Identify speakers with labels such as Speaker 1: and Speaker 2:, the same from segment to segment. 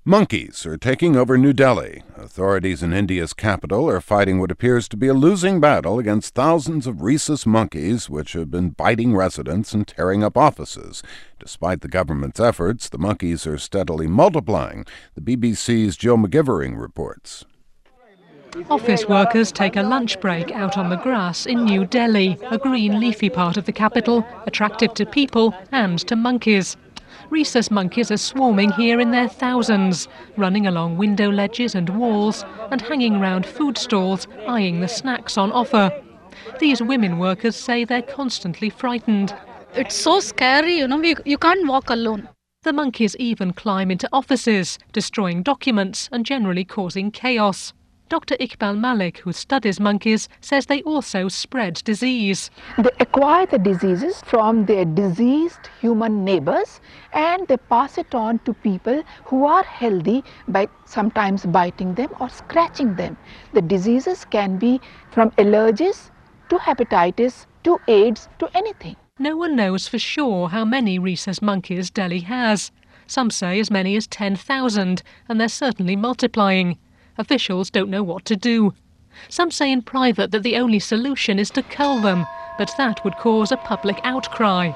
Speaker 1: Monkeys are taking over New Delhi. Authorities in India's capital are fighting what appears to be a losing battle against thousands of rhesus monkeys, which have been biting residents and tearing up offices. Despite the government's efforts, the monkeys are steadily multiplying. The BBC's Jill McGivering reports.
Speaker 2: Office workers take a lunch break out on the grass in New Delhi, a green leafy part of the capital, attractive to people and to monkeys. Rhesus monkeys are swarming here in their thousands, running along window ledges and walls and hanging round food stalls, eyeing the snacks on offer. These women workers say they're constantly frightened.
Speaker 3: It's so scary, you can't walk alone.
Speaker 2: The monkeys even climb into offices, destroying documents and generally causing chaos. Dr. Iqbal Malik, who studies monkeys, says they also spread disease.
Speaker 4: They acquire the diseases from their diseased human neighbors and they pass it on to people who are healthy by sometimes biting them or scratching them. The diseases can be from allergies to hepatitis to AIDS to anything.
Speaker 2: No one knows for sure how many rhesus monkeys Delhi has. Some say as many as 10,000, and they're certainly multiplying. Officials don't know what to do. Some say in private that the only solution is to cull them, but that would cause a public outcry.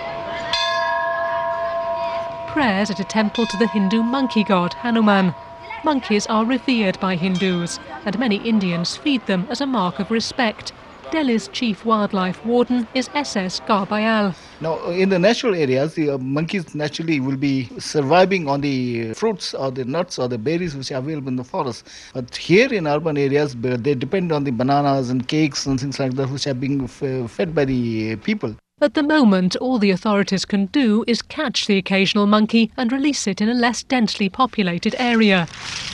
Speaker 2: Prayers at a temple to the Hindu monkey god Hanuman. Monkeys are revered by Hindus, and many Indians feed them as a mark of respect. Delhi's chief wildlife warden is SS Garbayal.
Speaker 5: Now, in the natural areas, the monkeys naturally will be surviving on the fruits or the nuts or the berries which are available in the forest. But here in urban areas, they depend on the bananas and cakes and things like that which are being fed by the people.
Speaker 2: At the moment, all the authorities can do is catch the occasional monkey and release it in a less densely populated area.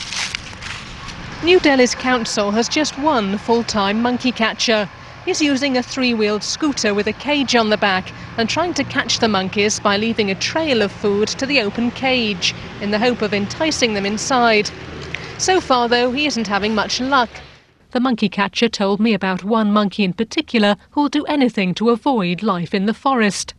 Speaker 2: New Delhi's council has just one full-time monkey catcher. He's using a three-wheeled scooter with a cage on the back and trying to catch the monkeys by leaving a trail of food to the open cage in the hope of enticing them inside. So far, though, he isn't having much luck. The monkey catcher told me about one monkey in particular who'll do anything to avoid life in the forest.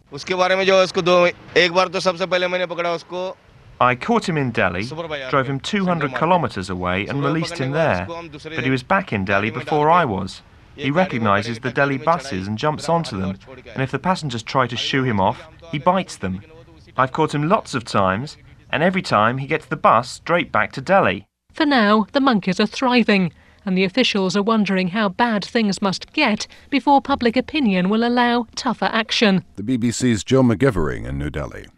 Speaker 6: I caught him in Delhi, drove him 200 kilometres away and released him there. But he was back in Delhi before I was. He recognises the Delhi buses and jumps onto them, and if the passengers try to shoo him off, he bites them. I've caught him lots of times, and every time he gets the bus straight back to Delhi.
Speaker 2: For now, the monkeys are thriving, and the officials are wondering how bad things must get before public opinion will allow tougher action.
Speaker 1: The BBC's Jill McGivering in New Delhi.